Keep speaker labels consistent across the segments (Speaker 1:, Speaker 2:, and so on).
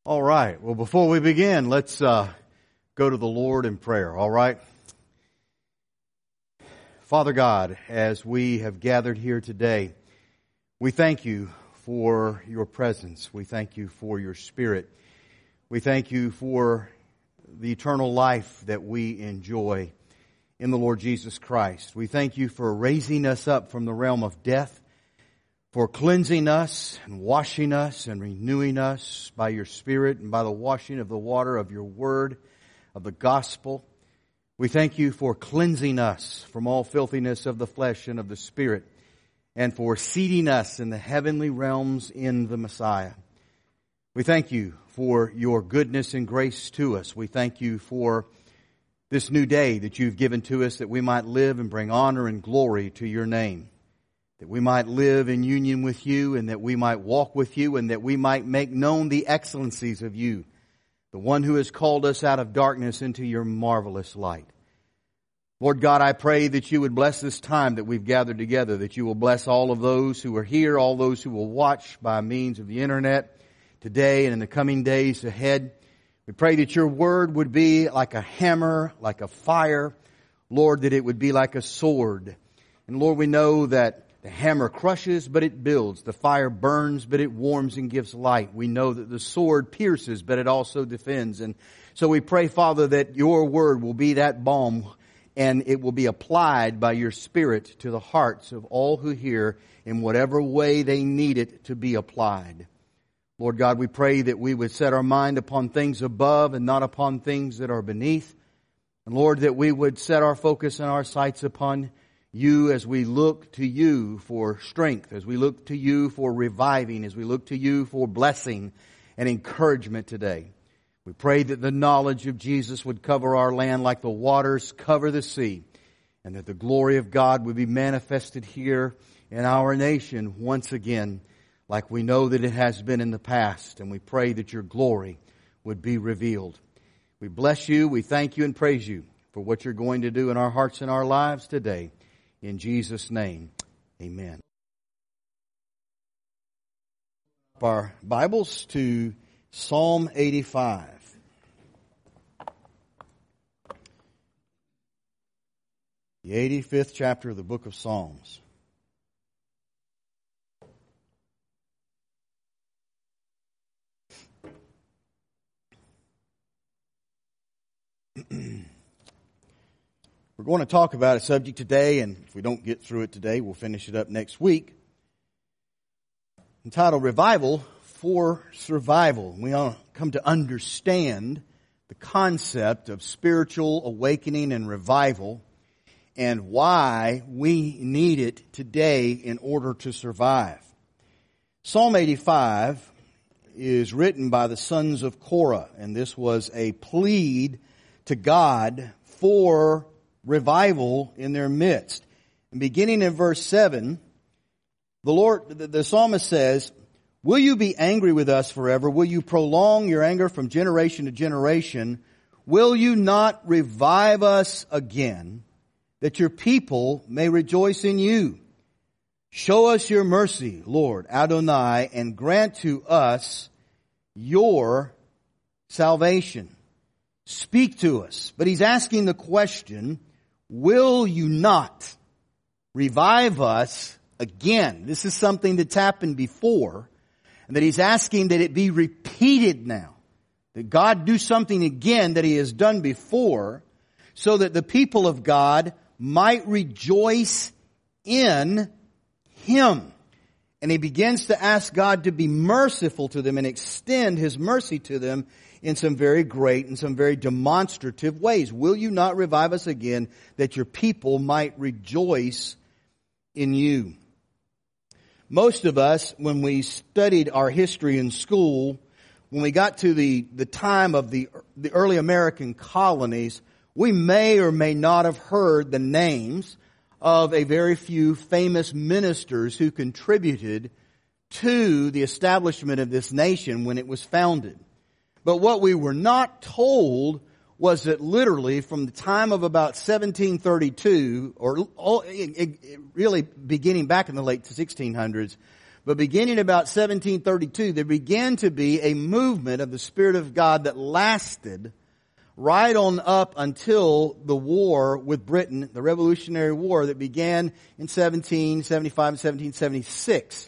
Speaker 1: All right. Well, before we begin, let's go to the Lord in prayer. All right. Father God, as we have gathered here today, we thank you for your presence. We thank you for your Spirit. We thank you for the eternal life that we enjoy in the Lord Jesus Christ. We thank you for raising us up from the realm of death, for cleansing us and washing us and renewing us by your Spirit and by the washing of the water of your word, of the gospel. We thank you for cleansing us from all filthiness of the flesh and of the Spirit, and for seating us in the heavenly realms in the Messiah. We thank you for your goodness and grace to us. We thank you for this new day that you've given to us, that we might live and bring honor and glory to your name. That we might live in union with you, and that we might walk with you, and that we might make known the excellencies of you, the one who has called us out of darkness into your marvelous light. Lord God, I pray that you would bless this time that we've gathered together, that you will bless all of those who are here, all those who will watch by means of the internet today and in the coming days ahead. We pray that your word would be like a hammer, like a fire. Lord, that it would be like a sword. And Lord, we know that the hammer crushes, but it builds. The fire burns, but it warms and gives light. We know that the sword pierces, but it also defends. And so we pray, Father, that your word will be that balm, and it will be applied by your Spirit to the hearts of all who hear in whatever way they need it to be applied. Lord God, we pray that we would set our mind upon things above and not upon things that are beneath. And Lord, that we would set our focus and our sights upon you as we look to you for strength, as we look to you for reviving, as we look to you for blessing and encouragement today. We pray that the knowledge of Jesus would cover our land like the waters cover the sea, and that the glory of God would be manifested here in our nation once again, like we know that it has been in the past. And we pray that your glory would be revealed. We bless you, we thank you and praise you for what you're going to do in our hearts and our lives today. In Jesus' name, amen. Our Bibles to Psalm 85. The 85th chapter of the book of Psalms. We're going to talk about a subject today, and if we don't get through it today, we'll finish it up next week, entitled Revival for Survival. We all come to understand the concept of spiritual awakening and revival and why we need it today in order to survive. Psalm 85 is written by the sons of Korah, and this was a plead to God for revival in their midst. And beginning in verse 7, the psalmist says, "Will you be angry with us forever? Will you prolong your anger from generation to generation? Will you not revive us again, that your people may rejoice in you? Show us your mercy, Lord Adonai, and grant to us your salvation. Speak to us." But he's asking the question, will you not revive us again? This is something that's happened before, and that he's asking that it be repeated now. That God do something again that he has done before, so that the people of God might rejoice in him. And he begins to ask God to be merciful to them and extend his mercy to them in some very great and some very demonstrative ways. Will you not revive us again, that your people might rejoice in you? Most of us, when we studied our history in school, when we got to the time of the early American colonies, we may or may not have heard the names of a very few famous ministers who contributed to the establishment of this nation when it was founded. But what we were not told was that literally from the time of about 1732, or really beginning back in the late 1600s, But beginning about 1732, there began to be a movement of the Spirit of God that lasted right on up until the war with Britain, the Revolutionary War that began in 1775 and 1776.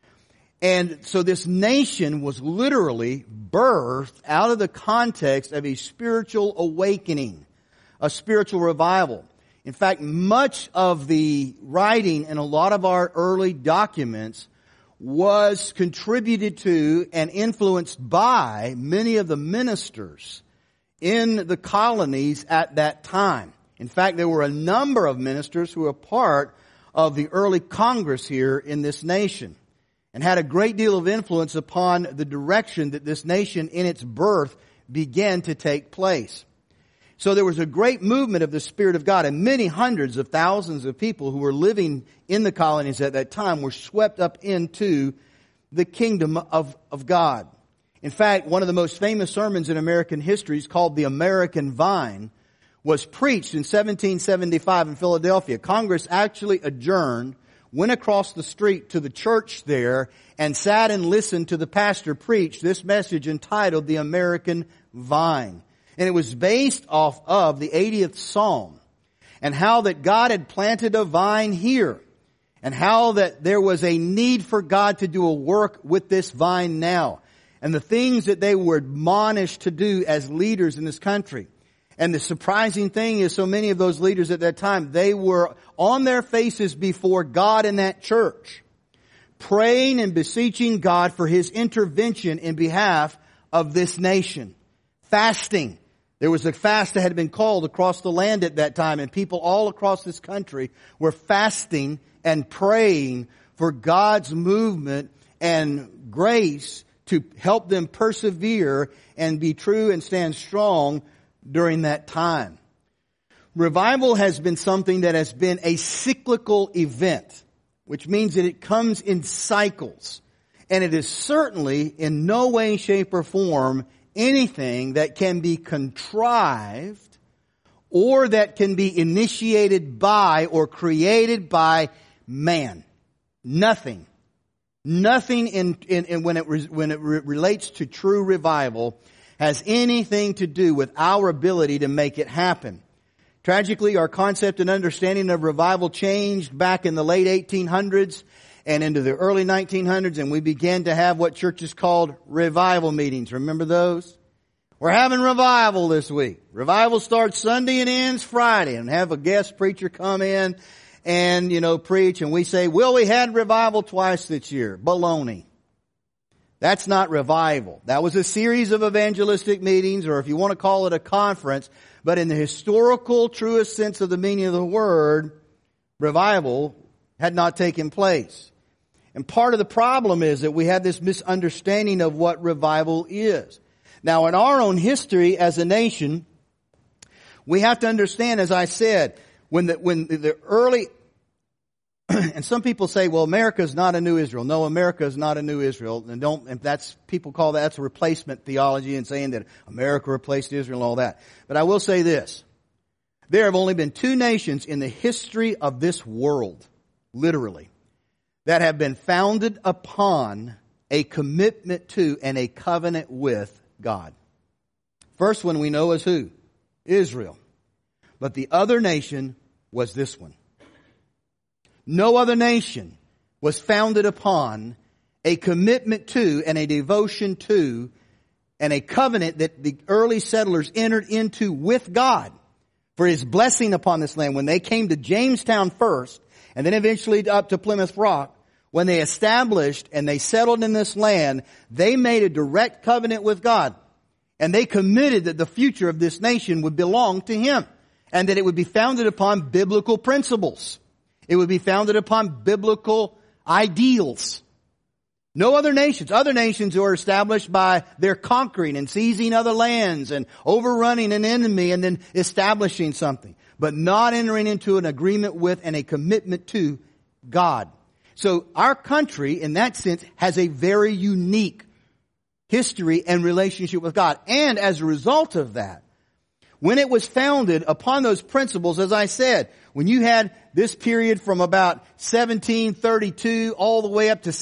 Speaker 1: And so this nation was literally birthed out of the context of a spiritual awakening, a spiritual revival. In fact, much of the writing in a lot of our early documents was contributed to and influenced by many of the ministers in the colonies at that time. In fact, there were a number of ministers who were part of the early Congress here in this nation and had a great deal of influence upon the direction that this nation in its birth began to take place. So there was a great movement of the Spirit of God, and many hundreds of thousands of people who were living in the colonies at that time were swept up into the kingdom of God. In fact, one of the most famous sermons in American history is called The American Vine, was preached in 1775 in Philadelphia. Congress actually adjourned, went across the street to the church there, and sat and listened to the pastor preach this message entitled The American Vine. And it was based off of the 80th Psalm and how that God had planted a vine here and how that there was a need for God to do a work with this vine now and the things that they were admonished to do as leaders in this country. And the surprising thing is so many of those leaders at that time, they were on their faces before God in that church, praying and beseeching God for His intervention in behalf of this nation. Fasting. There was a fast that had been called across the land at that time, and people all across this country were fasting and praying for God's movement and grace to help them persevere and be true and stand strong during that time. Revival has been something that has been a cyclical event, which means that it comes in cycles. And it is certainly in no way, shape, or form anything that can be contrived or that can be initiated by or created by man. Nothing. Nothing when it relates to true revival has anything to do with our ability to make it happen. Tragically, our concept and understanding of revival changed back in the late 1800s and into the early 1900s, and we began to have what churches called revival meetings. Remember those? We're having revival this week. Revival starts Sunday and ends Friday, and have a guest preacher come in and, preach, and we say, well, we had revival twice this year. Baloney. That's not revival. That was a series of evangelistic meetings, or if you want to call it a conference, but in the historical, truest sense of the meaning of the word, revival had not taken place. And part of the problem is that we have this misunderstanding of what revival is. Now, in our own history as a nation, we have to understand, as I said, when the early, and some people say, well, America is not a new Israel. No, America is not a new Israel. And people call that's a replacement theology and saying that America replaced Israel and all that. But I will say this. There have only been two nations in the history of this world, literally, that have been founded upon a commitment to and a covenant with God. First one we know is who? Israel. But the other nation was this one. No other nation was founded upon a commitment to and a devotion to and a covenant that the early settlers entered into with God for His blessing upon this land. When they came to Jamestown first, and then eventually up to Plymouth Rock, when they established and they settled in this land, they made a direct covenant with God. And they committed that the future of this nation would belong to Him. And that it would be founded upon biblical principles. It would be founded upon biblical ideals. No other nations were established by their conquering and seizing other lands and overrunning an enemy and then establishing something. But not entering into an agreement with and a commitment to God. So our country, in that sense, has a very unique history and relationship with God. And as a result of that, when it was founded upon those principles, as I said, when you had this period from about 1732 all the way up to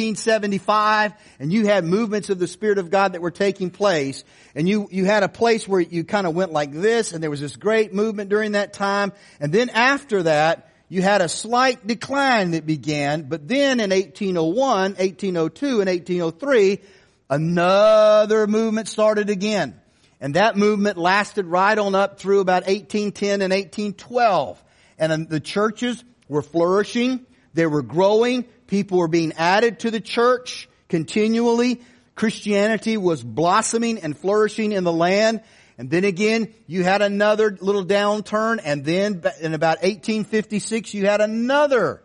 Speaker 1: 1775, and you had movements of the Spirit of God that were taking place, and you had a place where you kind of went like this, and there was this great movement during that time, and then after that, you had a slight decline that began, but then in 1801, 1802, and 1803, another movement started again. And that movement lasted right on up through about 1810 and 1812. And the churches were flourishing. They were growing. People were being added to the church continually. Christianity was blossoming and flourishing in the land. And then again, you had another little downturn. And then in about 1856, you had another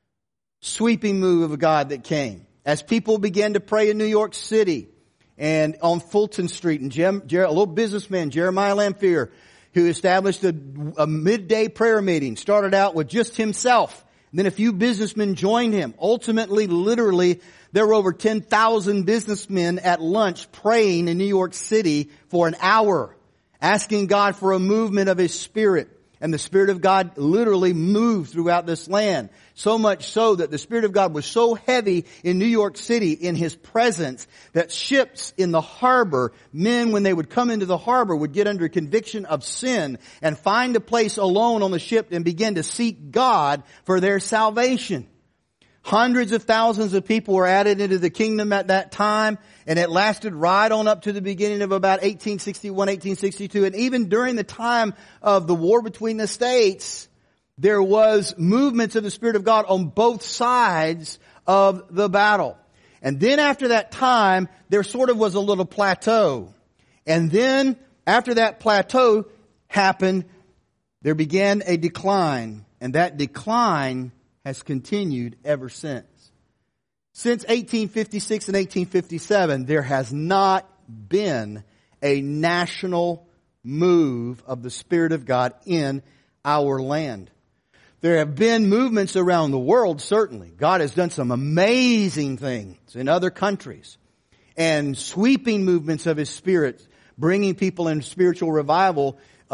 Speaker 1: sweeping move of God that came. As people began to pray in New York City and on Fulton Street, and a little businessman, Jeremiah Lamphere, who established a midday prayer meeting, started out with just himself. And then a few businessmen joined him. Ultimately, literally, there were over 10,000 businessmen at lunch praying in New York City for an hour, asking God for a movement of His Spirit. And the Spirit of God literally moved throughout this land. So much so that the Spirit of God was so heavy in New York City in His presence that ships in the harbor, men when they would come into the harbor would get under conviction of sin and find a place alone on the ship and begin to seek God for their salvation. Hundreds of thousands of people were added into the kingdom at that time, and it lasted right on up to the beginning of about 1861, 1862. And even during the time of the war between the states, there was movements of the Spirit of God on both sides of the battle. And then after that time, there sort of was a little plateau. And then after that plateau happened, there began a decline. And that decline has continued ever since. Since 1856 and 1857, there has not been a national move of the Spirit of God in our land. There have been movements around the world, certainly. God has done some amazing things in other countries. And sweeping movements of His Spirit, bringing people in spiritual revival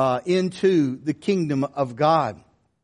Speaker 1: into the kingdom of God.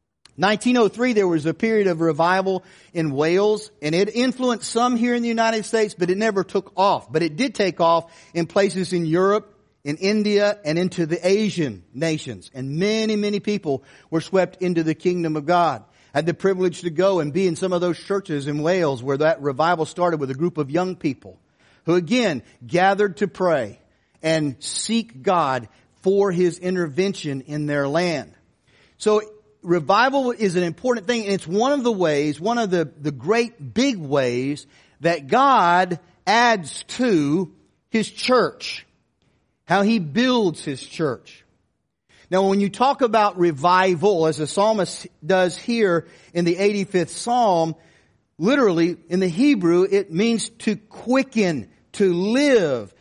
Speaker 1: 1903, there was a period of revival in Wales, and it influenced some here in the United States, but it never took off. But it did take off in places in Europe, in India, and into the Asian nations. And many, many people were swept into the kingdom of God. I had the privilege to go and be in some of those churches in Wales where that revival started with a group of young people who again gathered to pray and seek God for His intervention in their land. So revival is an important thing, and it's one of the ways, one of the great big ways that God adds to His church. How He builds His church. Now when you talk about revival, as the psalmist does here in the 85th Psalm, literally in the Hebrew it means to quicken, to live,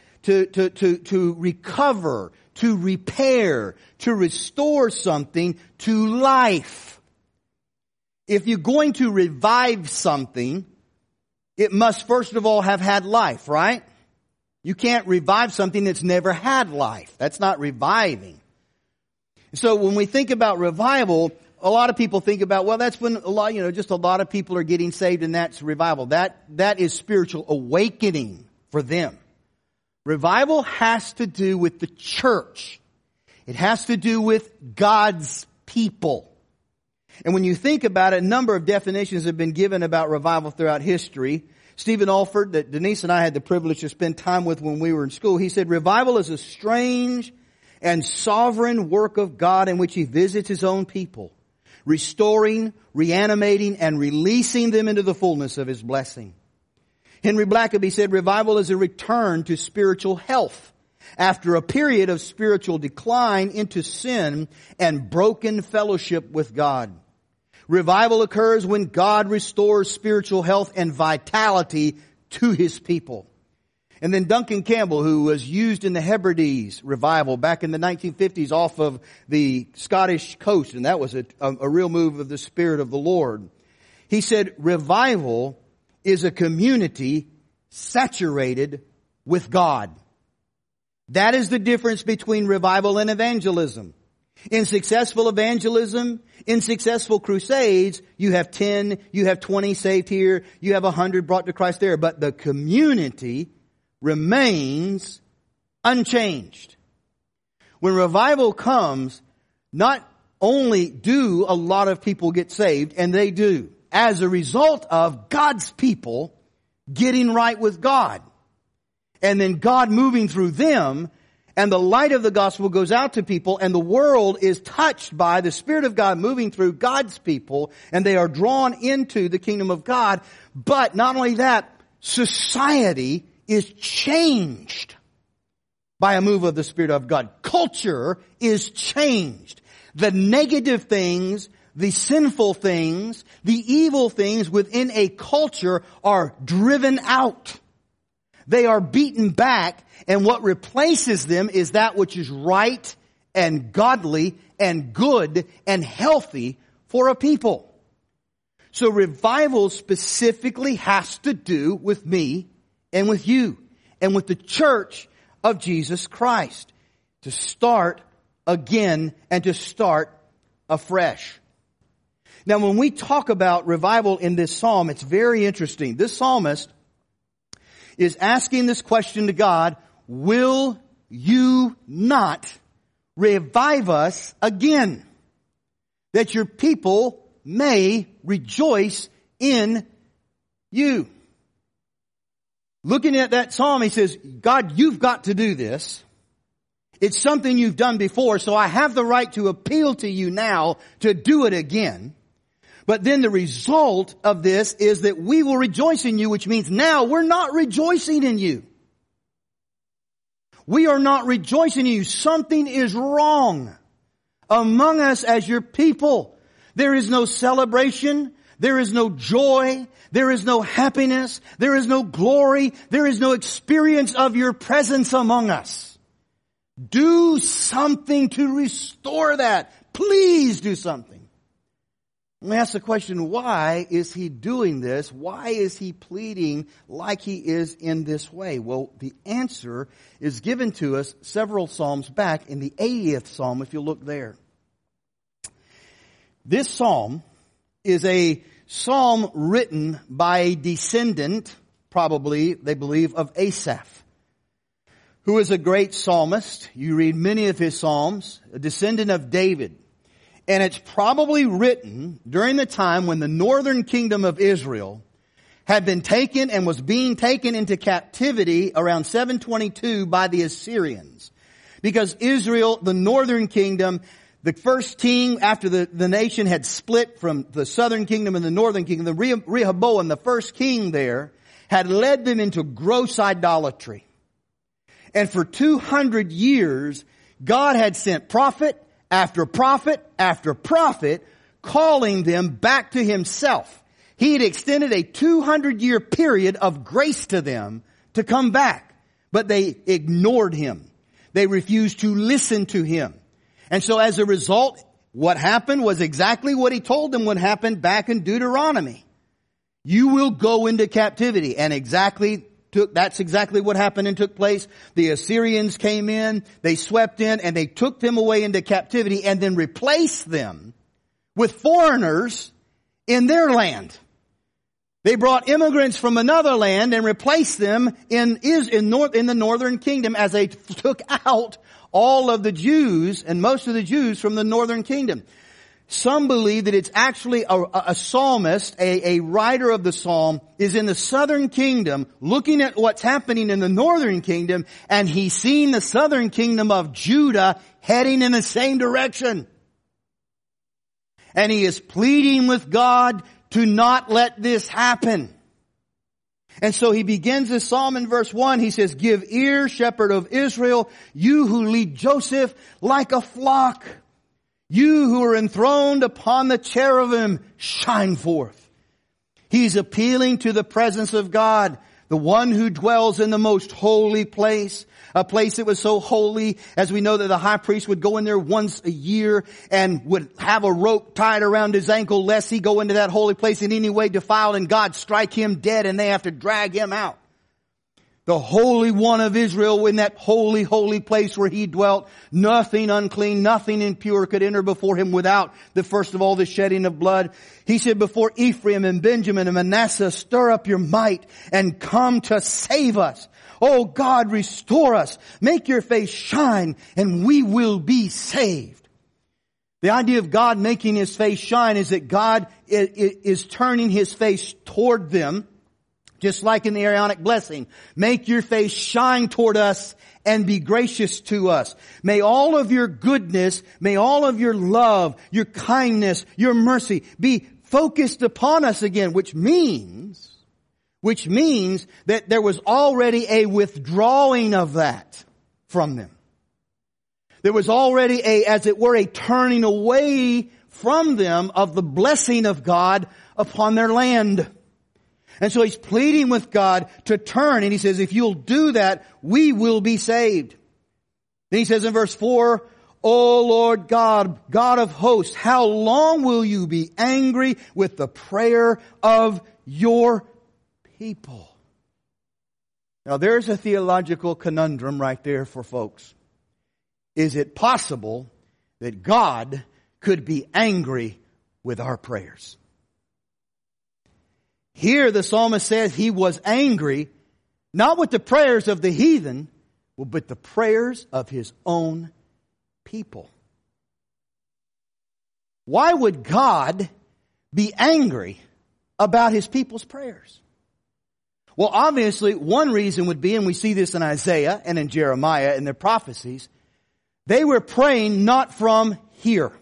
Speaker 1: to recover, to repair, to restore something to life. If you're going to revive something, it must first of all have had life, right? You can't revive something that's never had life. That's not reviving. So when we think about revival, a lot of people think about, well, that's when just a lot of people are getting saved and that's revival. That is spiritual awakening for them. Revival has to do with the church. It has to do with God's people. And when you think about it, a number of definitions have been given about revival throughout history. Stephen Alford, that Denise and I had the privilege to spend time with when we were in school, he said, revival is a strange and sovereign work of God in which He visits His own people, restoring, reanimating, and releasing them into the fullness of His blessing. Henry Blackaby said, revival is a return to spiritual health after a period of spiritual decline into sin and broken fellowship with God. Revival occurs when God restores spiritual health and vitality to His people. And then Duncan Campbell, who was used in the Hebrides revival back in the 1950s off of the Scottish coast, and that was a real move of the Spirit of the Lord. He said, revival is a community saturated with God.
Speaker 2: That is the difference between revival and evangelism. In successful evangelism, in successful crusades, you have 10, you have 20 saved here, you have 100 brought to Christ there, but the community remains unchanged. When revival comes, not only do a lot of people get saved, and they do, as a result of God's people getting right with God. And then God moving through them, and the light of the gospel goes out to people, and the world is touched by the Spirit of God moving through God's people, and they are drawn into the kingdom of God. But not only that, society is changed by a move of the Spirit of God. Culture is changed. The negative things, the sinful things, the evil things within a culture are driven out. They are beaten back, and what replaces them is that which is right and godly and good and healthy for a people. So revival specifically has to do with me and with you and with the church of Jesus Christ to start again and to start afresh. Now, when we talk about revival in this psalm, it's very interesting. This psalmist is asking this question to God: will you not revive us again, that your people may rejoice in you? Looking at that psalm, he says, God, you've got to do this. It's something you've done before, so I have the right to appeal to you now to do it again. But then the result of this is that we will rejoice in you, which means now we're not rejoicing in you. We are not rejoicing in you. Something is wrong among us as your people. There is no celebration. There is no joy. There is no happiness. There is no glory. There is no experience of your presence among us. Do something to restore that. Please do something. We ask the question, why is he doing this? Why is he pleading like he is in this way? Well, the answer is given to us several psalms back in the 80th psalm, if you look there. This psalm is a psalm written by a descendant, probably, they believe, of Asaph, who is a great psalmist. You read many of his psalms, a descendant of David. And it's probably written during the time when the northern kingdom of Israel had been taken and was being taken into captivity around 722 by the Assyrians. Because Israel, the northern kingdom, the first king after the nation had split from the southern kingdom and the northern kingdom, the Rehoboam, the first king there, had led them into gross idolatry. And for 200 years, God had sent prophet after prophet after prophet, calling them back to himself. He had extended a 200-year period of grace to them to come back. But they ignored him. They refused to listen to him. And so as a result, what happened was exactly what he told them would happen back in Deuteronomy. You will go into captivity. And that's exactly what happened and took place. The Assyrians came in, they swept in, and they took them away into captivity and then replaced them with foreigners in their land. They brought immigrants from another land and replaced them in the northern kingdom as they took out all of the Jews and most of the Jews from the northern kingdom. Some believe that it's actually a psalmist, a writer of the psalm, is in the southern kingdom looking at what's happening in the northern kingdom, and he's seeing the southern kingdom of Judah heading in the same direction. And he is pleading with God to not let this happen. And so he begins this psalm in verse 1. He says, "Give ear, shepherd of Israel, you who lead Joseph like a flock. You who are enthroned upon the cherubim, shine forth." He's appealing to the presence of God, the one who dwells in the most holy place, a place that was so holy, as we know that the high priest would go in there once a year and would have a rope tied around his ankle lest he go into that holy place in any way defiled and God strike him dead and they have to drag him out. The Holy One of Israel, in that holy, holy place where He dwelt, nothing unclean, nothing impure could enter before Him without first of all the shedding of blood. He said, before Ephraim and Benjamin and Manasseh, stir up your might and come to save us. Oh God, restore us. Make your face shine and we will be saved. The idea of God making His face shine is that God is turning His face toward them. Just like in the Aaronic blessing, make your face shine toward us and be gracious to us. May all of your goodness, may all of your love, your kindness, your mercy be focused upon us again, which means that there was already a withdrawing of that from them. There was already as it were, a turning away from them of the blessing of God upon their land. And so He's pleading with God to turn. And He says, if you'll do that, we will be saved. Then He says in verse 4, O Lord God, God of hosts, how long will you be angry with the prayer of your people? Now there's a theological conundrum right there for folks. Is it possible that God could be angry with our prayers? Here the psalmist says he was angry, not with the prayers of the heathen, but the prayers of his own people. Why would God be angry about His people's prayers? Well, obviously, one reason would be, and we see this in Isaiah and in Jeremiah in their prophecies, they were praying not from here.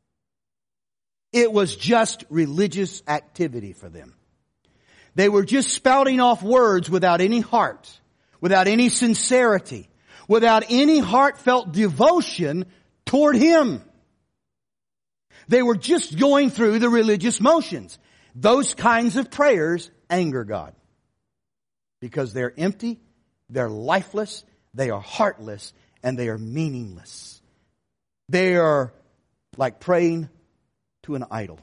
Speaker 2: It was just religious activity for them. They were just spouting off words without any heart, without any sincerity, without any heartfelt devotion toward Him. They were just going through the religious motions. Those kinds of prayers anger God because they're empty, they're lifeless, they are heartless, and they are meaningless. They are like praying to an idol.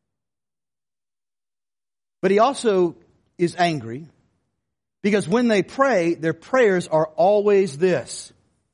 Speaker 2: But He also is angry because when they pray, their prayers are always this: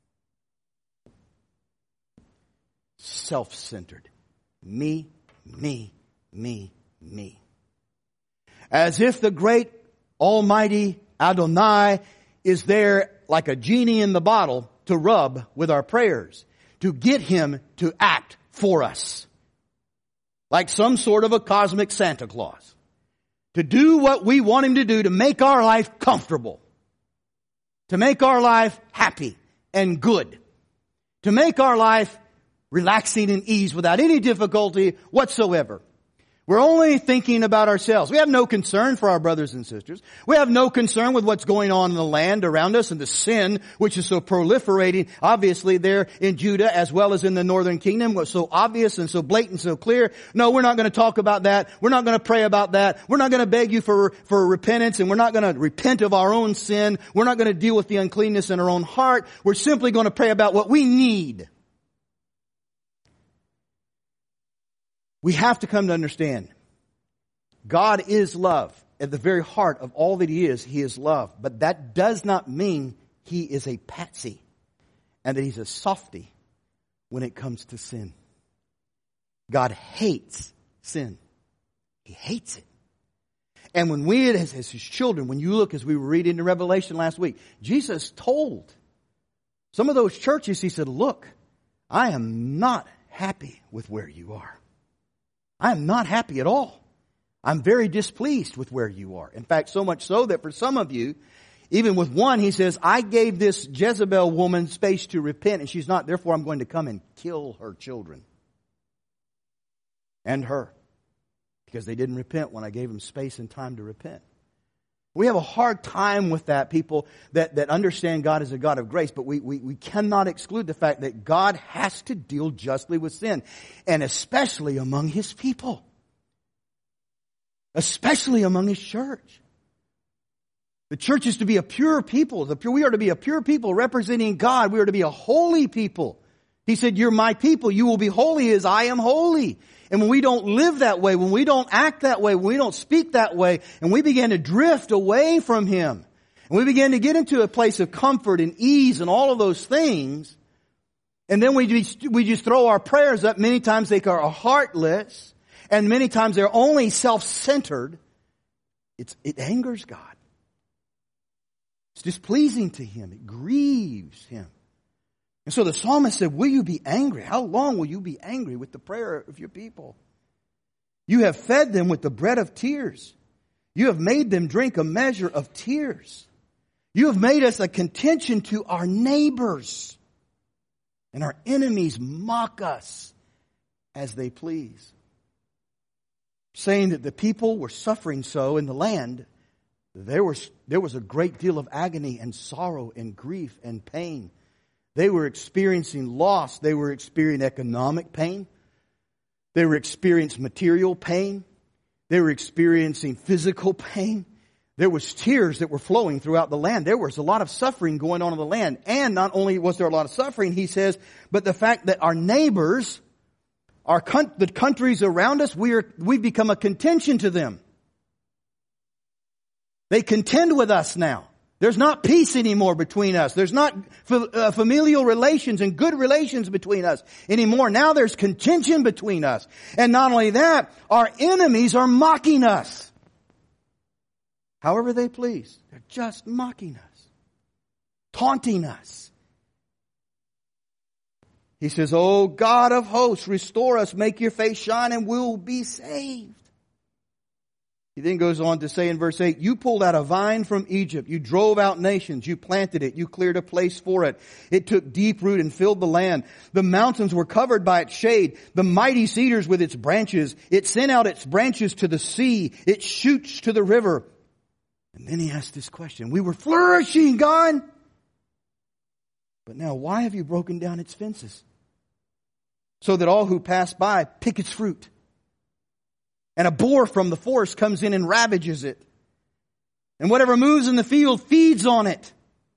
Speaker 2: self-centered. Me, me, me, me. As if the great almighty Adonai is there like a genie in the bottle to rub with our prayers, to get Him to act for us. Like some sort of a cosmic Santa Claus. To do what we want Him to do to make our life comfortable. To make our life happy and good. To make our life relaxing and ease without any difficulty whatsoever. We're only thinking about ourselves. We have no concern for our brothers and sisters. We have no concern with what's going on in the land around us and the sin which is so proliferating, obviously there in Judah as well as in the northern kingdom, was so obvious and so blatant, so clear. No, we're not going to talk about that. We're not going to pray about that. We're not going to beg you for repentance, and we're not going to repent of our own sin. We're not going to deal with the uncleanness in our own heart. We're simply going to pray about what we need. We have to come to understand God is love. At the very heart of all that He is love. But that does not mean He is a patsy and that He's a softy when it comes to sin. God hates sin. He hates it. And when we as His children, when you look, as we were reading in Revelation last week, Jesus told some of those churches, He said, look, I am not happy with where you are. I am not happy at all. I'm very displeased with where you are. In fact, so much so that for some of you, even with one, He says, I gave this Jezebel woman space to repent and she's not. Therefore, I'm going to come and kill her children. And her. Because they didn't repent when I gave them space and time to repent. We have a hard time with that, people that understand God as a God of grace, but we cannot exclude the fact that God has to deal justly with sin, and especially among His people. Especially among His church. The church is to be a pure people. We are to be a pure people representing God. We are to be a holy people. He said, you're my people. You will be holy as I am holy. And when we don't live that way, when we don't act that way, when we don't speak that way, and we begin to drift away from Him, And we begin to get into a place of comfort and ease and all of those things. And then we just throw our prayers up. Many times they are heartless. And many times they're only self-centered. It angers God. It's displeasing to Him. It grieves Him. And so the psalmist said, will you be angry? How long will you be angry with the prayer of your people? You have fed them with the bread of tears. You have made them drink a measure of tears. You have made us a contention to our neighbors. And our enemies mock us as they please. Saying that the people were suffering so in the land, there was a great deal of agony and sorrow and grief and pain. They were experiencing loss. They were experiencing economic pain. They were experiencing material pain. They were experiencing physical pain. There was tears that were flowing throughout the land. There was a lot of suffering going on in the land. And not only was there a lot of suffering, he says, but the fact that our neighbors, the countries around us, we've become a contention to them. They contend with us now. There's not peace anymore between us. There's not familial relations and good relations between us anymore. Now there's contention between us. And not only that, our enemies are mocking us. However they please. They're just mocking us. Taunting us. He says, "O God of hosts, restore us, make your face shine, and we'll be saved." He then goes on to say in verse 8, "You pulled out a vine from Egypt. You drove out nations. You planted it. You cleared a place for it. It took deep root and filled the land. The mountains were covered by its shade. The mighty cedars with its branches. It sent out its branches to the sea. Its shoots to the river." And then he asked this question. "We were flourishing, God. But now why have you broken down its fences? So that all who pass by pick its fruit. And a boar from the forest comes in and ravages it. And whatever moves in the field feeds on it.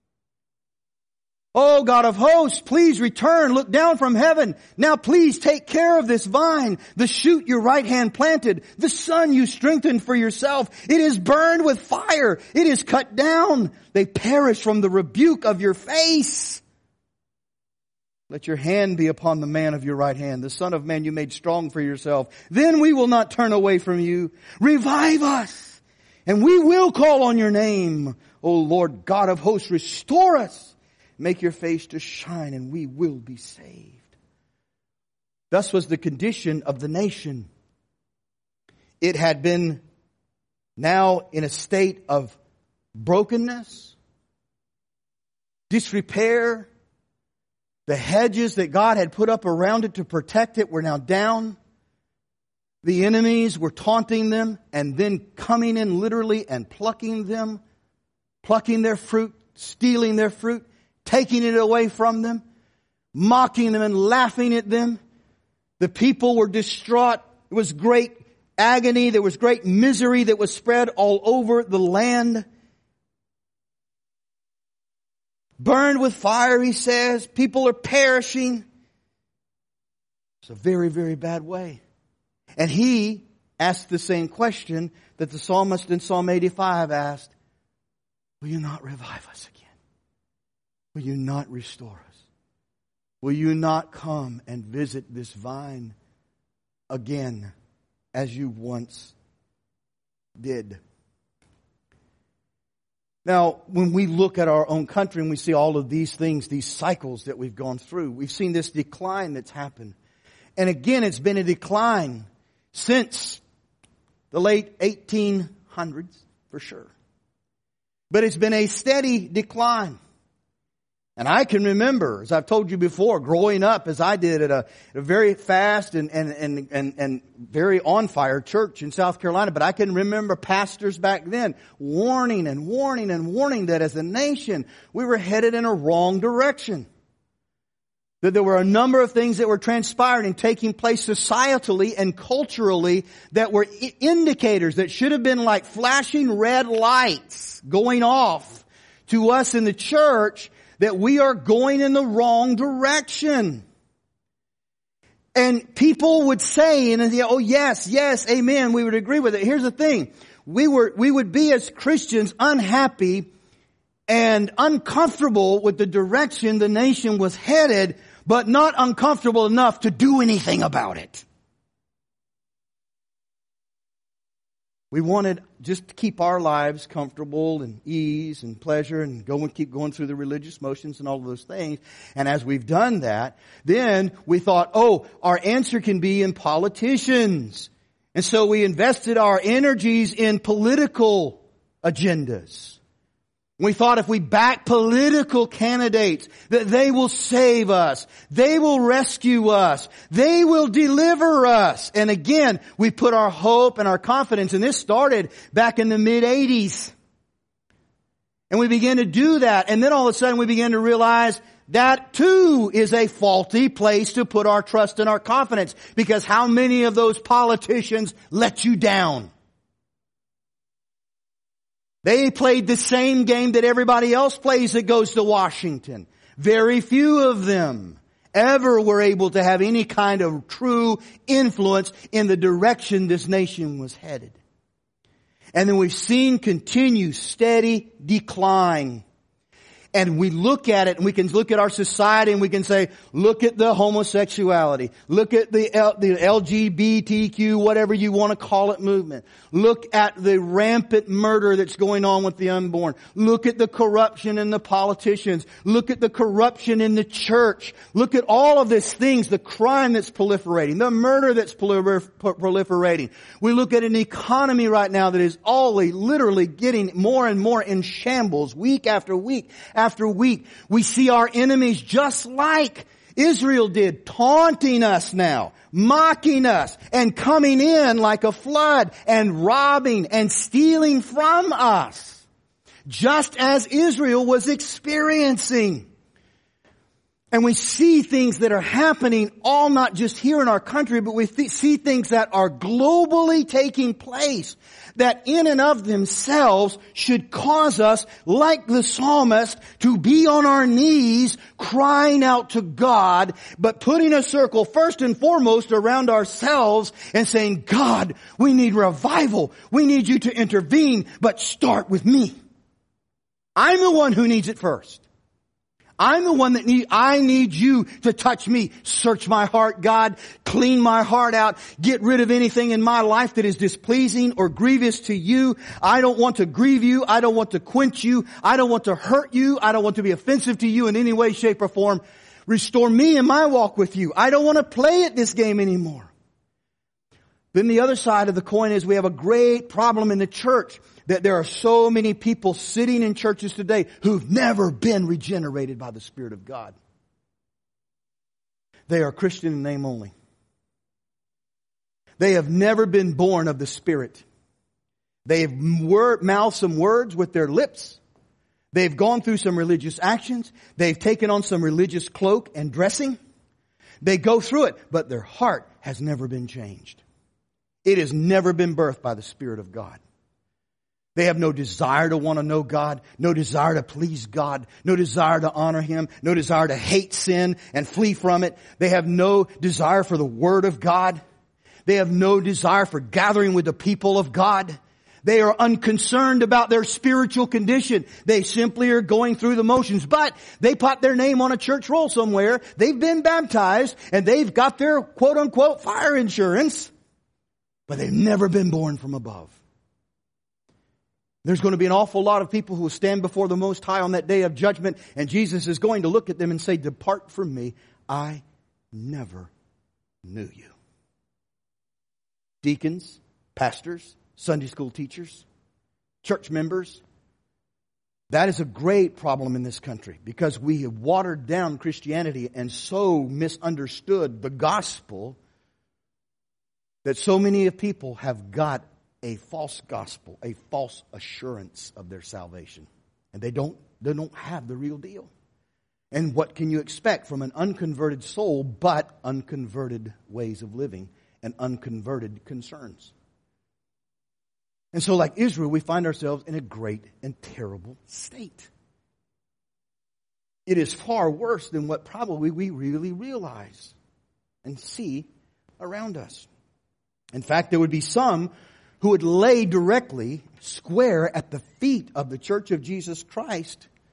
Speaker 2: Oh, God of hosts, please return. Look down from heaven. Now please take care of this vine, the shoot your right hand planted, the son you strengthened for yourself. It is burned with fire. It is cut down. They perish from the rebuke of your face. Let your hand be upon the man of your right hand, the son of man you made strong for yourself. Then we will not turn away from you. Revive us, and we will call on your name. O Lord God of hosts, restore us. Make your face to shine, and we will be saved." Thus was the condition of the nation. It had been now in a state of brokenness, disrepair. The hedges that God had put up around it to protect it were now down. The enemies were taunting them and then coming in literally and plucking their fruit, stealing their fruit, taking it away from them, mocking them and laughing at them. The people were distraught. There was great agony. There was great misery that was spread all over the land. Burned with fire, he says. People are perishing. It's a very, very bad way. And he asked the same question that the psalmist in Psalm 85 asked. Will you not revive us again? Will you not restore us? Will you not come and visit this vine again as you once did? Now, when we look at our own country and we see all of these things, these cycles that we've gone through, we've seen this decline that's happened. And again, it's been a decline since the late 1800s, for sure. But it's been a steady decline. And I can remember, as I've told you before, growing up as I did at a very fast and very on fire church in South Carolina. But I can remember pastors back then warning that as a nation we were headed in a wrong direction. That there were a number of things that were transpiring and taking place societally and culturally that were indicators that should have been like flashing red lights going off to us in the church that we are going in the wrong direction. And people would say, oh yes, amen, we would agree with it. Here's the thing. We would be as Christians unhappy and uncomfortable with the direction the nation was headed, but not uncomfortable enough to do anything about it. We wanted just to keep our lives comfortable and ease and pleasure and keep going through the religious motions and all of those things. And as we've done that, then we thought, our answer can be in politicians. And so we invested our energies in political agendas. We thought if we back political candidates, that they will save us. They will rescue us. They will deliver us. And again, we put our hope and our confidence, and this started back in the mid-'80s. And we began to do that. And then all of a sudden we began to realize that too is a faulty place to put our trust and our confidence. Because how many of those politicians let you down? They played the same game that everybody else plays that goes to Washington. Very few of them ever were able to have any kind of true influence in the direction this nation was headed. And then we've seen continue steady decline. And we look at it, and we can look at our society, and we can say, look at the homosexuality. Look at the LGBTQ, whatever you want to call it, movement. Look at the rampant murder that's going on with the unborn. Look at the corruption in the politicians. Look at the corruption in the church. Look at all of these things, the crime that's proliferating, the murder that's proliferating. We look at an economy right now that is literally getting more and more in shambles week after week after week. We see our enemies just like Israel did, taunting us now, mocking us, and coming in like a flood, and robbing and stealing from us, just as Israel was experiencing. And we see things that are happening all not just here in our country, but we see things that are globally taking place that in and of themselves should cause us, like the psalmist, to be on our knees crying out to God, but putting a circle first and foremost around ourselves and saying, God, we need revival. We need you to intervene, but start with me. I'm the one who needs it first. I'm the one I need you to touch me. Search my heart, God. Clean my heart out. Get rid of anything in my life that is displeasing or grievous to you. I don't want to grieve you. I don't want to quench you. I don't want to hurt you. I don't want to be offensive to you in any way, shape, or form. Restore me in my walk with you. I don't want to play at this game anymore. Then the other side of the coin is we have a great problem in the church. That there are so many people sitting in churches today who've never been regenerated by the Spirit of God. They are Christian in name only. They have never been born of the Spirit. They have mouthed some words with their lips. They've gone through some religious actions. They've taken on some religious cloak and dressing. They go through it, but their heart has never been changed. It has never been birthed by the Spirit of God. They have no desire to want to know God, no desire to please God, no desire to honor Him, no desire to hate sin and flee from it. They have no desire for the Word of God. They have no desire for gathering with the people of God. They are unconcerned about their spiritual condition. They simply are going through the motions. But they put their name on a church roll somewhere. They've been baptized and they've got their quote-unquote fire insurance. But they've never been born from above. There's going to be an awful lot of people who will stand before the Most High on that day of judgment, and Jesus is going to look at them and say, "Depart from me, I never knew you." Deacons, pastors, Sunday school teachers, church members. That is a great problem in this country because we have watered down Christianity and so misunderstood the gospel that so many people have got a false gospel, a false assurance of their salvation. And they don't have the real deal. And what can you expect from an unconverted soul but unconverted ways of living and unconverted concerns? And so like Israel, we find ourselves in a great and terrible state. It is far worse than what probably we really realize and see around us. In fact, there would be some who would lay directly, square at the feet of the Church of Jesus Christ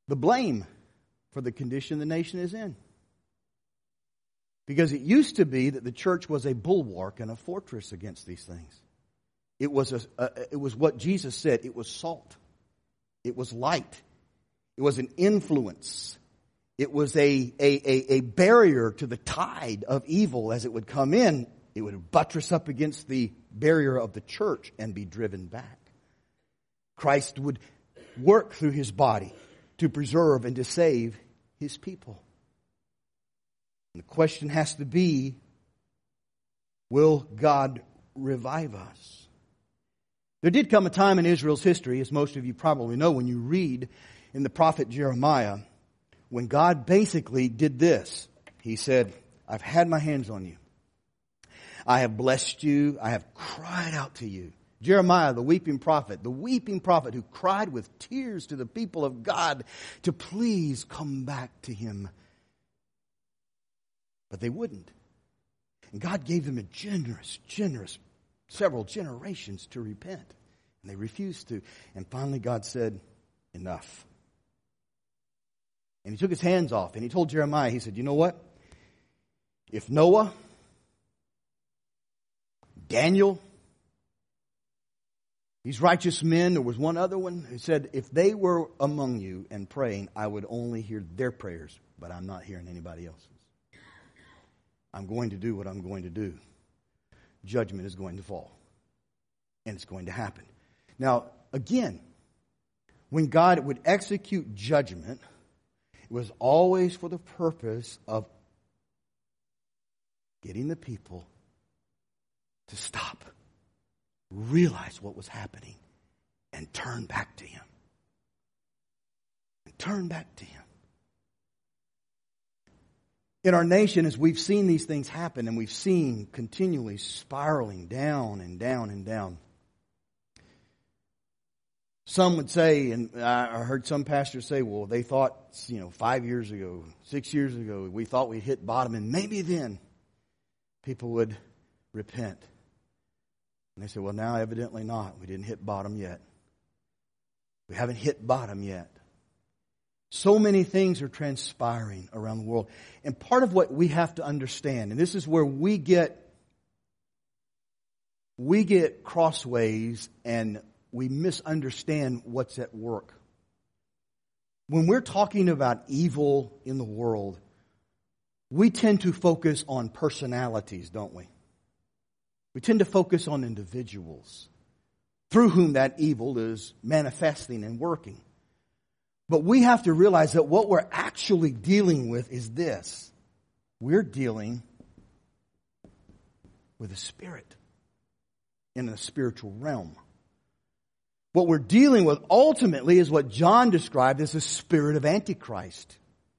Speaker 2: the blame for the condition the nation is in. Because it used to be that the church was a bulwark and a fortress against these things. It was what Jesus said. It was salt. It was light. It was an influence. It was a barrier to the tide of evil as it would come in. It would buttress up against the barrier of the church and be driven back. Christ would work through His body to preserve and to save His people. And the question has to be, will God revive us? There did come a time in Israel's history, as most of you probably know when you read in the prophet Jeremiah, when God basically did this. He said, I've had my hands on you. I have blessed you. I have cried out to you. Jeremiah, the weeping prophet who cried with tears to the people of God to please come back to Him. But they wouldn't. And God gave them a generous, several generations to repent. And they refused to. And finally God said, enough. And He took His hands off and He told Jeremiah, He said, you know what? If Noah, Daniel, these righteous men, there was one other one who said, if they were among you and praying, I would only hear their prayers, but I'm not hearing anybody else's. I'm going to do what I'm going to do. Judgment is going to fall. And it's going to happen. Now, again, when God would execute judgment, it was always for the purpose of getting the people to stop, realize what was happening, and turn back to Him. And turn back to Him. In our nation, as we've seen these things happen, and we've seen continually spiraling down and down and down, some would say, and I heard some pastors say, well, they thought, 5 years ago, 6 years ago, we thought we'd hit bottom, and maybe then people would repent. And they said, well, now evidently not. We didn't hit bottom yet. We haven't hit bottom yet. So many things are transpiring around the world. And part of what we have to understand, and this is where we get crossways and we misunderstand what's at work. When we're talking about evil in the world, we tend to focus on personalities, don't we? We tend to focus on individuals through whom that evil is manifesting and working. But we have to realize that what we're actually dealing with is this. We're dealing with a spirit in a spiritual realm. What we're dealing with ultimately is what John described as the spirit of Antichrist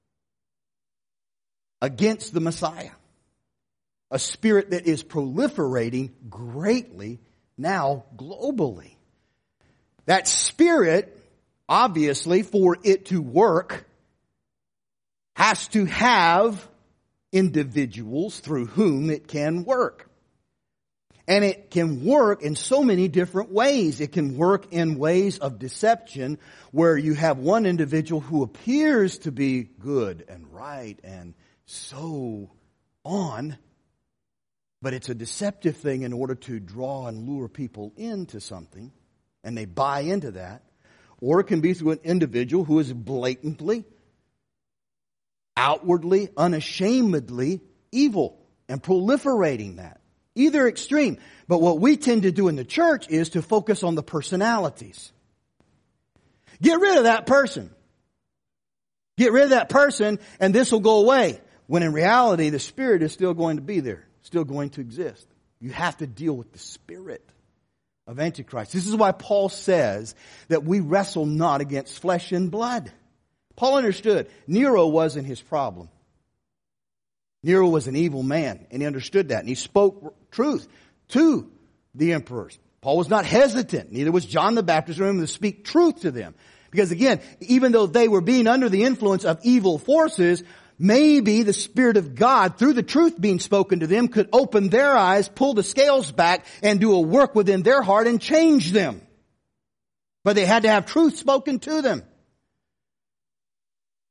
Speaker 2: against the Messiah. A spirit that is proliferating greatly now globally. That spirit, obviously, for it to work, has to have individuals through whom it can work. And it can work in so many different ways. It can work in ways of deception where you have one individual who appears to be good and right and so on, but it's a deceptive thing in order to draw and lure people into something, and they buy into that. Or it can be through an individual who is blatantly, outwardly, unashamedly evil and proliferating that. Either extreme. But what we tend to do in the church is to focus on the personalities. Get rid of that person. Get rid of that person and this will go away. When in reality, the spirit is still going to be there. Still going to exist. You have to deal with the spirit of Antichrist. This is why Paul says that we wrestle not against flesh and blood. Paul understood Nero wasn't his problem. Nero was an evil man, and he understood that, and he spoke truth to the emperors. Paul was not hesitant, neither was John the Baptist, to speak truth to them. Because again, even though they were being under the influence of evil forces, maybe the Spirit of God, through the truth being spoken to them, could open their eyes, pull the scales back, and do a work within their heart and change them. But they had to have truth spoken to them.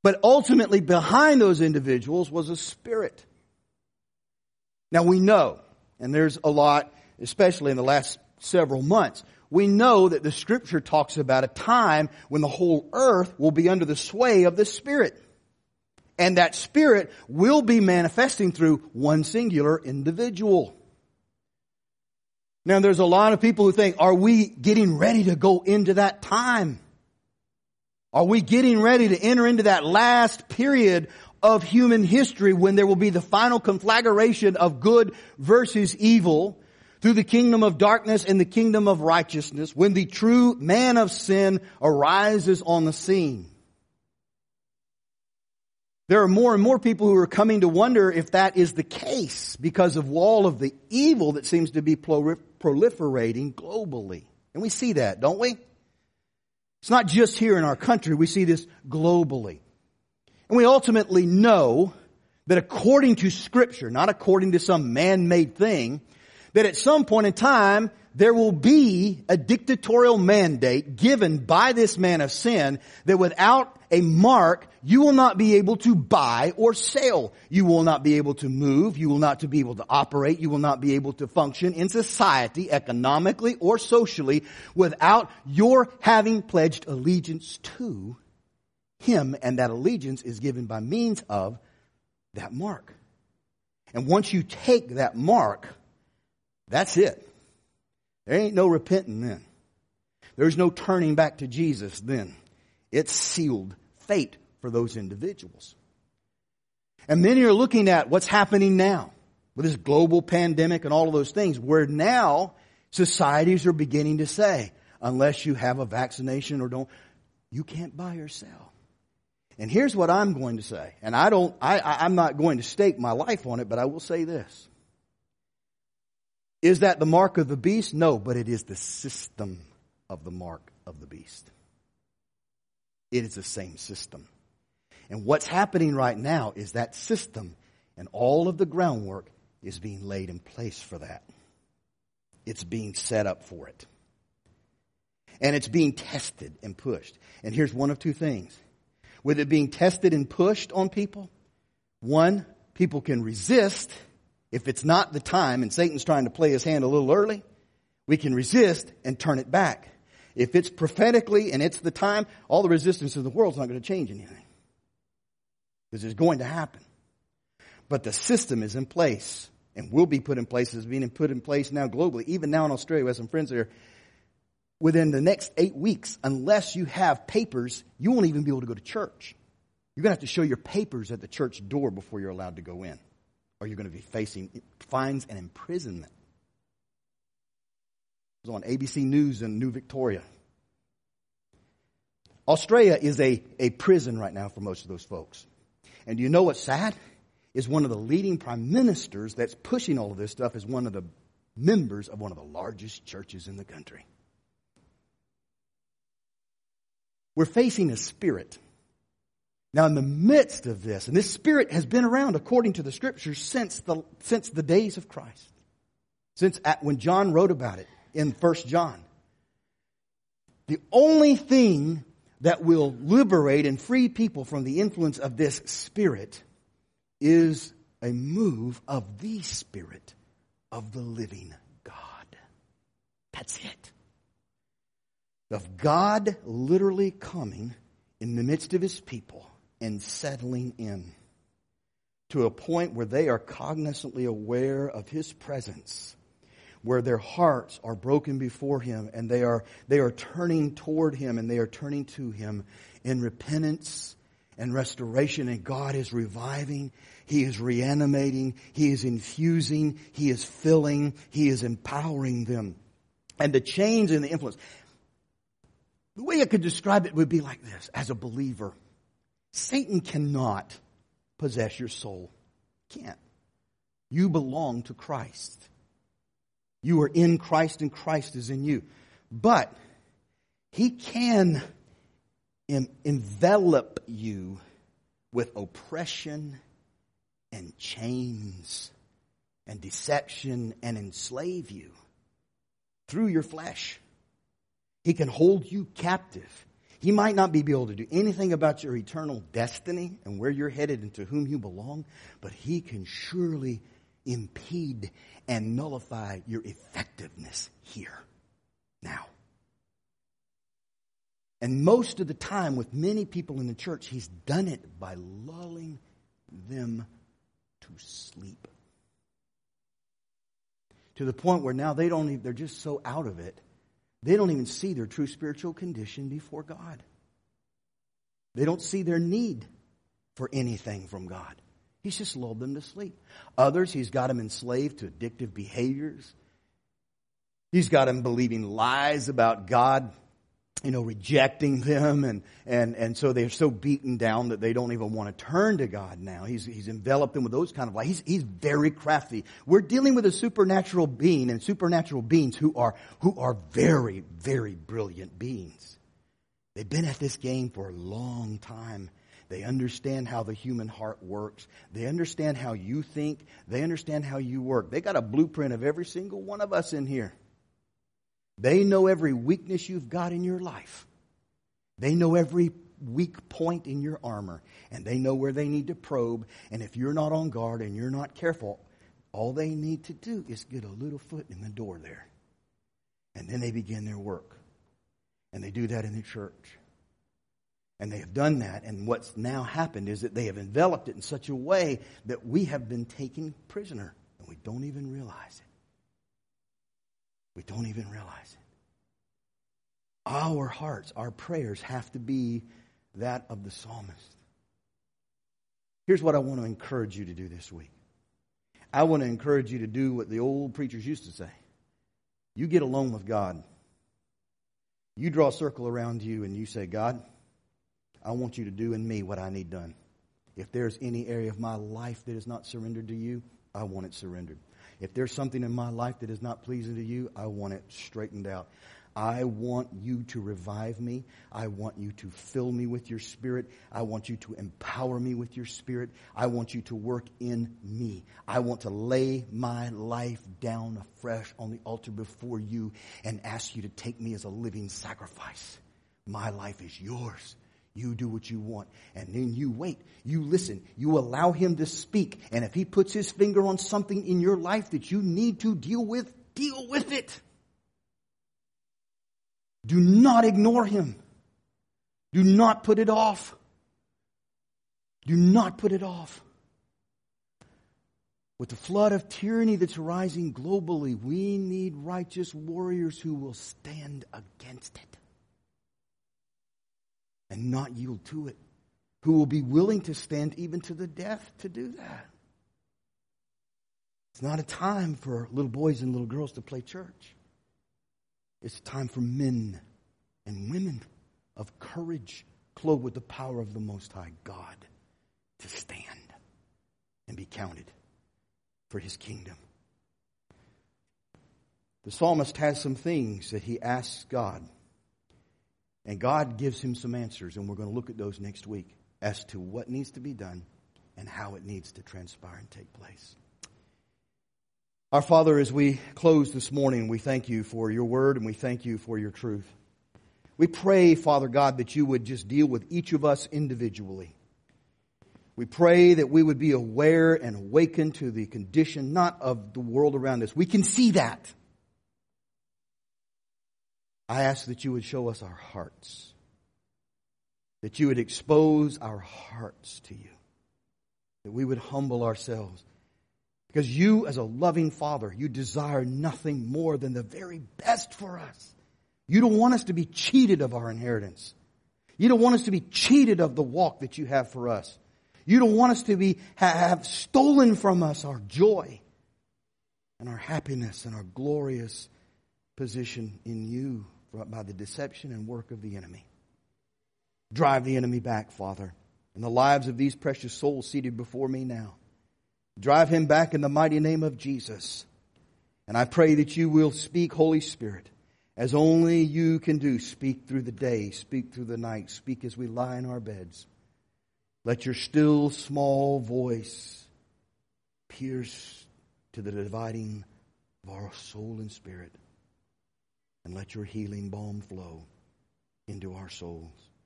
Speaker 2: But ultimately behind those individuals was a spirit. Now we know, and there's a lot, especially in the last several months, we know that the Scripture talks about a time when the whole earth will be under the sway of the Spirit. And that Spirit will be manifesting through one singular individual. Now there's a lot of people who think, are we getting ready to go into that time? Are we getting ready to enter into that last period of human history when there will be the final conflagration of good versus evil through the kingdom of darkness and the kingdom of righteousness, when the true man of sin arises on the scene? There are more and more people who are coming to wonder if that is the case because of all of the evil that seems to be proliferating globally. And we see that, don't we? It's not just here in our country. We see this globally. And we ultimately know that according to Scripture, not according to some man-made thing, that at some point in time, there will be a dictatorial mandate given by this man of sin that without a mark, you will not be able to buy or sell. You will not be able to move. You will not be able to operate. You will not be able to function in society, economically or socially, without your having pledged allegiance to Him. And that allegiance is given by means of that mark. And once you take that mark, that's it. There ain't no repenting then. There's no turning back to Jesus then. It's sealed fate for those individuals. And many are looking at what's happening now with this global pandemic and all of those things, where now societies are beginning to say, unless you have a vaccination or don't, you can't buy or sell. And here's what I'm going to say. And I'm not going to stake my life on it, but I will say this. Is that the mark of the beast? No, but it is the system of the mark of the beast. It is the same system. And what's happening right now is that system and all of the groundwork is being laid in place for that. It's being set up for it. And it's being tested and pushed. And here's one of two things. With it being tested and pushed on people, one, people can resist. If it's not the time and Satan's trying to play his hand a little early, we can resist and turn it back. If it's prophetically and it's the time, all the resistance of the world is not going to change anything. Because it's going to happen. But the system is in place and will be put in place, is being put in place now globally. Even now in Australia, we have some friends there. Within the next 8 weeks, unless you have papers, you won't even be able to go to church. You're going to have to show your papers at the church door before you're allowed to go in. Or you're going to be facing fines and imprisonment. It was on ABC News in New Victoria. Australia is a prison right now for most of those folks. And do you know what's sad? Is one of the leading prime ministers that's pushing all of this stuff is one of the members of one of the largest churches in the country. We're facing a spirit. Now, in the midst of this, and this spirit has been around according to the Scriptures since the days of Christ. Since when John wrote about it in 1 John. The only thing that will liberate and free people from the influence of this spirit is a move of the Spirit of the living God. That's it. Of God literally coming in the midst of His people and settling in to a point where they are cognizantly aware of His presence, where their hearts are broken before Him and they are turning toward Him and they are turning to Him in repentance and restoration. And God is reviving, He is reanimating, He is infusing, He is filling, He is empowering them. And the change in the influence. The way I could describe it would be like this. As a believer, Satan cannot possess your soul. Can't. You belong to Christ. You are in Christ and Christ is in you. But he can envelop you with oppression and chains and deception and enslave you through your flesh. He can hold you captive. He might not be able to do anything about your eternal destiny and where you're headed and to whom you belong, but he can surely impede and nullify your effectiveness here, now. And most of the time with many people in the church, he's done it by lulling them to sleep. To the point where now they're just so out of it, they don't even see their true spiritual condition before God. They don't see their need for anything from God. He's just lulled them to sleep. Others, he's got them enslaved to addictive behaviors. He's got them believing lies about God, rejecting them, and so they're so beaten down that they don't even want to turn to God now. He's enveloped them with those kind of lies. He's very crafty. We're dealing with a supernatural being and supernatural beings who are very, very brilliant beings. They've been at this game for a long time. They understand how the human heart works. They understand how you think. They understand how you work. They got a blueprint of every single one of us in here. They know every weakness you've got in your life. They know every weak point in your armor. And they know where they need to probe. And if you're not on guard and you're not careful, all they need to do is get a little foot in the door there. And then they begin their work. And they do that in the church. And they have done that. And what's now happened is that they have enveloped it in such a way that we have been taken prisoner. And we don't even realize it. We don't even realize it. Our hearts, our prayers have to be that of the psalmist. Here's what I want to encourage you to do this week. I want to encourage you to do what the old preachers used to say. You get alone with God. You draw a circle around you and you say, God, I want you to do in me what I need done. If there's any area of my life that is not surrendered to you, I want it surrendered. If there's something in my life that is not pleasing to you, I want it straightened out. I want you to revive me. I want you to fill me with your Spirit. I want you to empower me with your Spirit. I want you to work in me. I want to lay my life down afresh on the altar before you and ask you to take me as a living sacrifice. My life is yours. You do what you want. And then you wait. You listen. You allow him to speak. And if he puts his finger on something in your life that you need to deal with it. Do not ignore him. Do not put it off. Do not put it off. With the flood of tyranny that's rising globally, we need righteous warriors who will stand against it and not yield to it, who will be willing to stand even to the death to do that. It's not a time for little boys and little girls to play church. It's a time for men and women of courage, clothed with the power of the Most High God, to stand and be counted for his kingdom. The psalmist has some things that he asks God. And God gives him some answers, and we're going to look at those next week as to what needs to be done and how it needs to transpire and take place. Our Father, as we close this morning, we thank you for your word and we thank you for your truth. We pray, Father God, that you would just deal with each of us individually. We pray that we would be aware and awakened to the condition, not of the world around us. We can see that. I ask that you would show us our hearts. That you would expose our hearts to you. That we would humble ourselves. Because you, as a loving Father, you desire nothing more than the very best for us. You don't want us to be cheated of our inheritance. You don't want us to be cheated of the walk that you have for us. You don't want us to have stolen from us our joy and our happiness and our glorious position in you by the deception and work of the enemy. Drive the enemy back, Father, in the lives of these precious souls seated before me now. Drive him back in the mighty name of Jesus. And I pray that you will speak, Holy Spirit, as only you can do. Speak through the day, speak through the night, speak as we lie in our beds. Let your still small voice pierce to the dividing of our soul and spirit. And let your healing balm flow into our souls.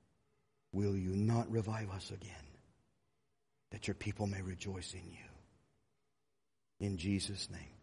Speaker 2: will you not revive us again, that your people may rejoice in you? In Jesus' name.